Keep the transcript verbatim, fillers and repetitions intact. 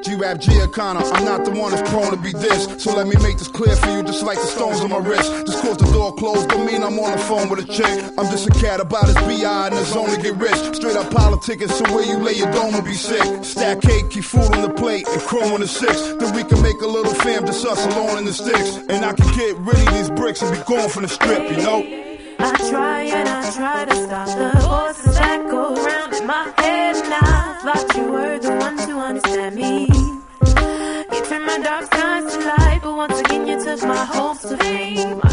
G-Rap Giacana, I'm not the one that's prone to be dissed. So let me make this clear for you, just like the stones on my wrist. Just cause the door closed don't mean I'm on the phone with a chick. I'm just a cat about his B I in the zone to get rich. Straight up politicking, so where you lay your dome will be sick. Stack cake, keep food on the plate, and chrome on the six. Then we can make a little fam, just us alone in the sticks. And I can get rid of these bricks and be gone from the strip, you know? I try and I try to stop the voices that go round in my head. And I thought you were the one to understand me. You turned my dark skies to light, but once again you took my hopes to fame.